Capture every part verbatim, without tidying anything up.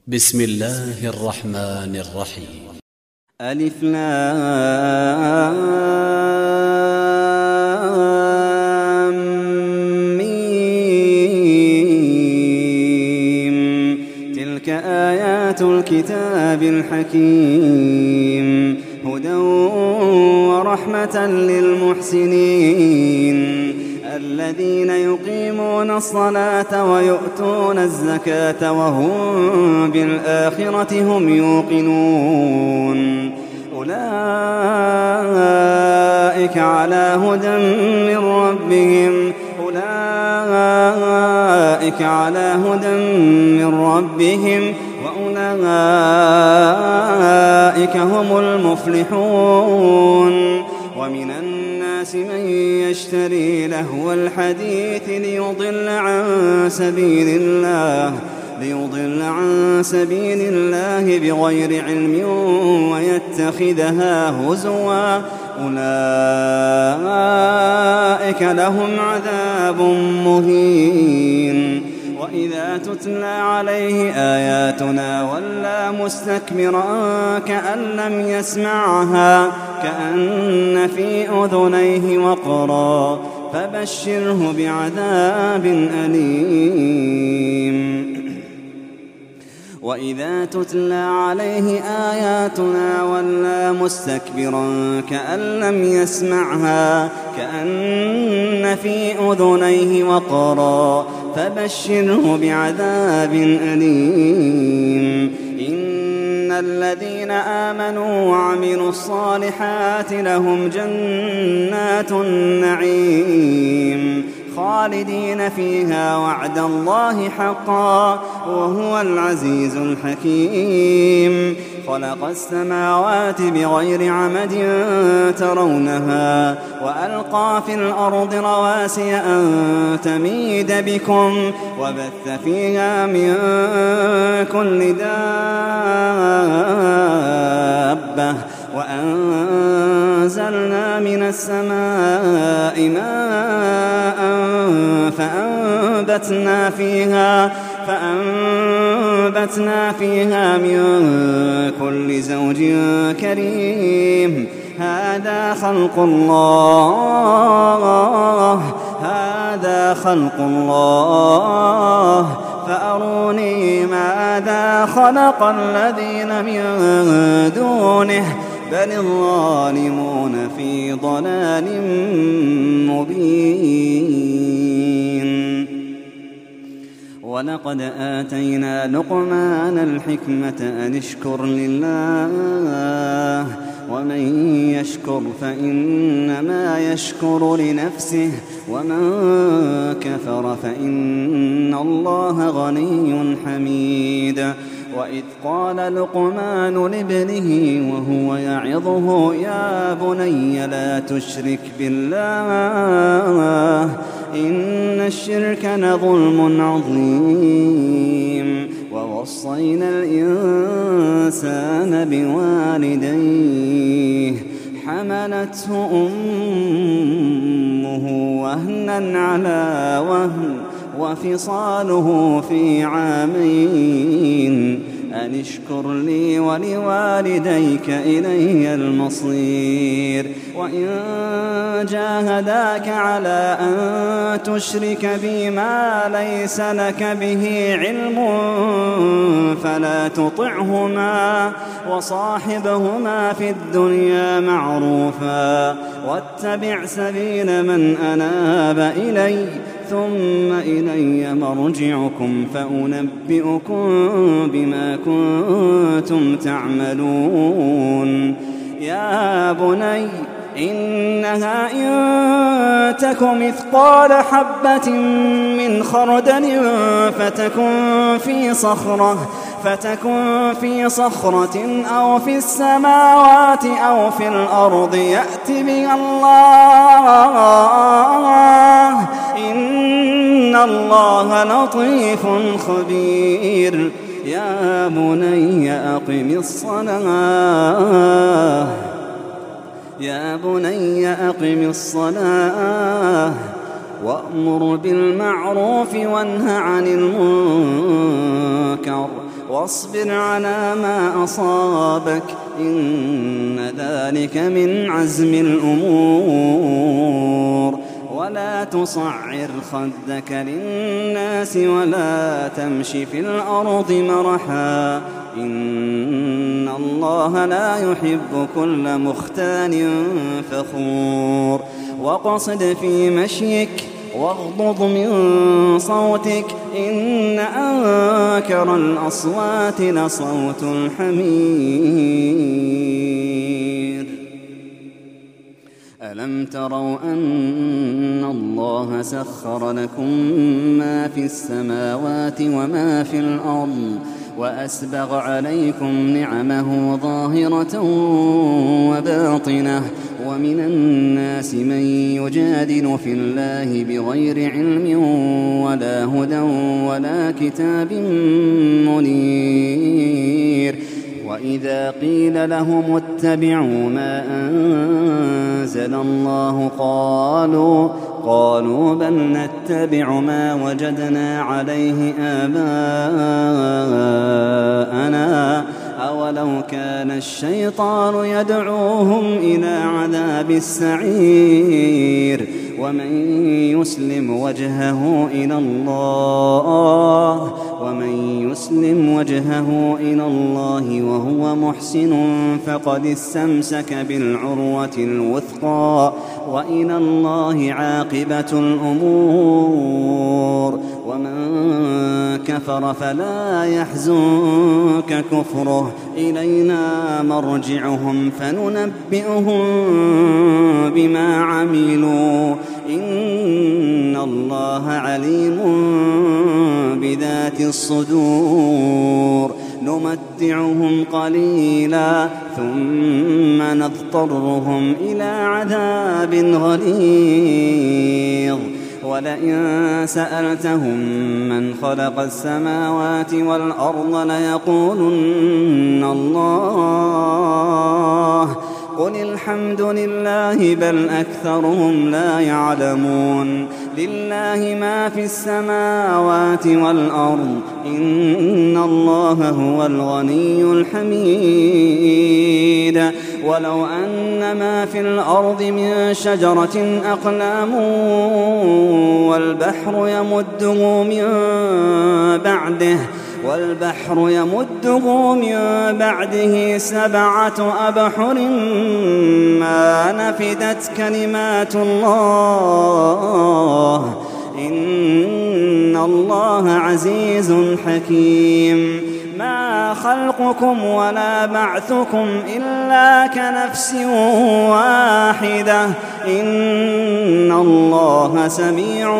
بسم الله الرحمن الرحيم. ألف لام ميم. تلك آيات الكتاب الحكيم هدى ورحمة للمحسنين الذين يقيمون الصلاة ويؤتون الزكاة وهم بالآخرة هم يوقنون أولئك على هدى من ربهم أولئك على هدى من ربهم وأولئك هم المفلحون. ومن الناس من يشتري لهو الحديث ليضل عن سبيل الله ليضل عن سبيل الله بغير علم ويتخذها هزوا أولئك لهم عذاب مهين. وإذا تتلى عليه آياتنا ولى مستكبرا كأن لم يسمعها كأن في أذنيه وقرا فبشره بعذاب أليم. وإذا تتلى عليه آياتنا ولى مستكبرا كأن لم يسمعها كأن في أذنيه وقرا فبشره بعذاب أليم. إن الذين آمنوا وعملوا الصالحات لهم جنات النعيم خالدين فيها وعد الله حقا وهو العزيز الحكيم. خلق السماوات بغير عمد ترونها وألقى في الأرض رواسي أن تميد بكم وبث فيها من كل دابة وأنزلنا من السماء ماء فأنبتنا فيها فأنبتنا فيها من كل زوج كريم. هذا خلق الله هذا خلق الله فأروني ماذا خلق الذين من دونه بل الظالمون في ضلال مبين. ولقد آتينا لقمان الحكمة أن اشكر لله ومن يشكر فإنما يشكر لنفسه ومن كفر فإن الله غني حميد. وإذ قال لقمان لابنه وهو يعظه يا بني لا تشرك بالله إن الشرك لظلم عظيم. ووصينا الإنسان بوالديه حملته أمه وهنا على وهن وفصاله في عامين أن اشكر لي ولوالديك إلي المصير. وإن جاهداك على أن تشرك بي ما ليس لك به علم فلا تطعهما وصاحبهما في الدنيا معروفا واتبع سبيل من أناب إلي ثم إلي مرجعكم فأنبئكم بما كنتم تعملون. يا بني إنها إن تك مثقال حبة من خردل فتكن في صخرة فتكن في صخرة أو في السماوات أو في الأرض يأت بها الله إن الله لطيف خبير. يا بني أقم الصلاة يا بني أقم الصلاة وأمر بالمعروف وانه عن المنكر واصبر على ما أصابك إن ذلك من عزم الأمور ولا تصعر خدك للناس ولا تمش في الأرض مرحا إن الله لا يحب كل مختال فخور واقصد في مشيك واغضض من صوتك إن أنكر الأصوات لصوت الحمير ألم تروا أن الله سخر لكم ما في السماوات وما في الأرض وأسبغ عليكم نعمه ظاهرة وباطنة ومن الناس من يجادل في الله بغير علم ولا هدى ولا كتاب منير وإذا قيل لهم اتبعوا ما أنزل الله قالوا قالوا بل نتبع ما وجدنا عليه آباءنا أولو كان الشيطان يدعوهم إلى عذاب السعير ومن يسلم وجهه إلى الله ومن يسلم وجهه إلى الله وهو محسن فقد استمسك بالعروة الوثقى وإلى الله عاقبة الأمور ومن كفر فلا يحزنك كفره إلينا مرجعهم فننبئهم بما عملوا إن الله عليم بذات الصدور نمتعهم قليلا ثم نضطرهم إلى عذاب غليظ ولئن سألتهم من خلق السماوات والأرض ليقولن الله قل الحمد لله بل أكثرهم لا يعلمون لله ما في السماوات والأرض إن الله هو الغني الحميد ولو أن ما في الأرض من شجرة أقلام والبحر يمده من بعده والبحر يمده من بعده سبعة أبحر ما نفدت كلمات الله إن الله عزيز حكيم ما خلقكم ولا بعثكم إلا كنفس واحدة إن الله سميع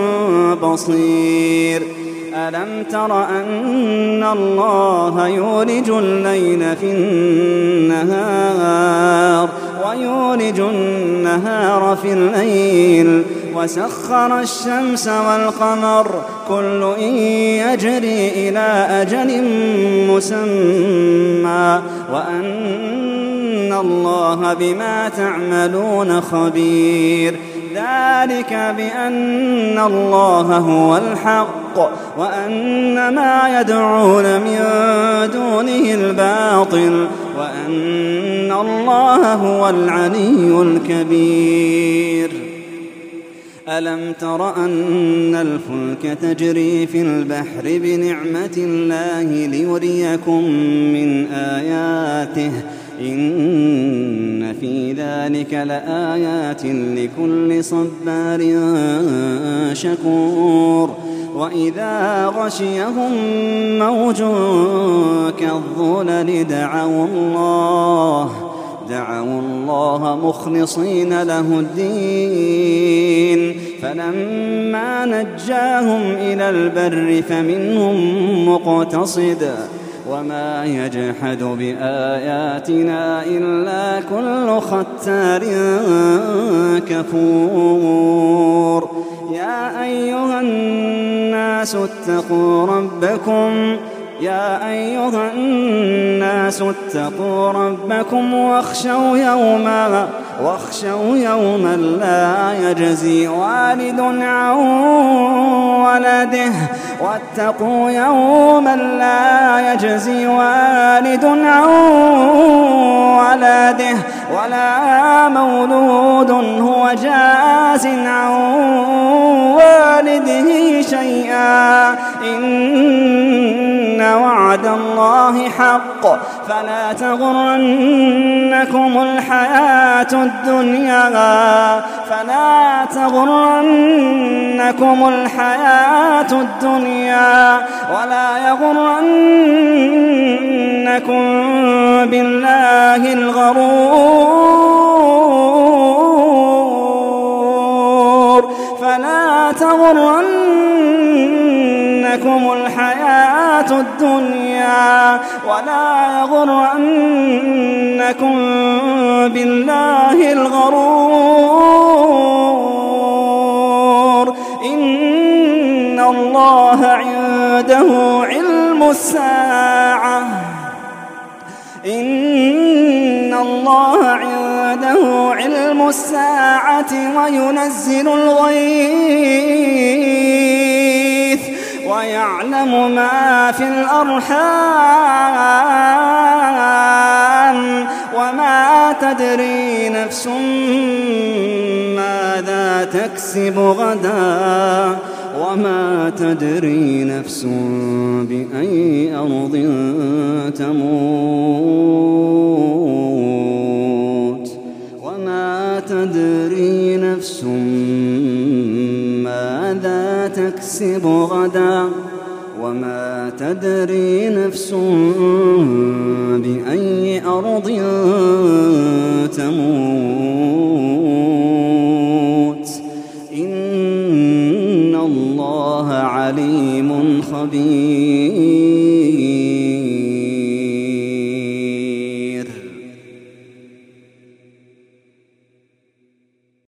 بصير ألم تر أن الله يولج الليل في النهار ويولج النهار في الليل وسخر الشمس والقمر كل يجري إلى أجل مسمى وأن الله بما تعملون خبير ذلك بأن الله هو الحق وأن ما يدعون من دونه الباطل وأن الله هو العلي الكبير ألم تر أن الفلك تجري في البحر بنعمة الله ليريكم من آياته إن في ذلك لآيات لكل صبار شكور وإذا غشيهم موج كالظلل دعوا الله دعوا الله مخلصين له الدين فلما نجاهم إلى البر فمنهم مقتصد وما يجحد بآياتنا إلا كل ختار كفور يا أيها الناس اتقوا ربكم يا أيها الناس اتقوا ربكم واخشوا يوما واخشوا يوما لا يجزي والد عن ولده واتقوا يوما لا يجزي والد عن ولده ولا مولود هو جاز عن والده شيئا إن وعد الله حق فلا تغرنكم الحياة الدنيا فلا تغرنكم الحياة الدنيا ولا يغرنكم بالله الغرور فلا تغرنكم الحياة الدنيا ولا يغرنكم بالله الغرور إن الله عنده علم الساعة إن الله عنده علم الساعة وينزل الغيث ويعلم ما في الأرحام وما تدري نفس ماذا تكسب غدا وما تدري نفس بأي أرض تموت وما تدري نفس ماذا تكسب غدا وما تدري نفس بأي أرض تموت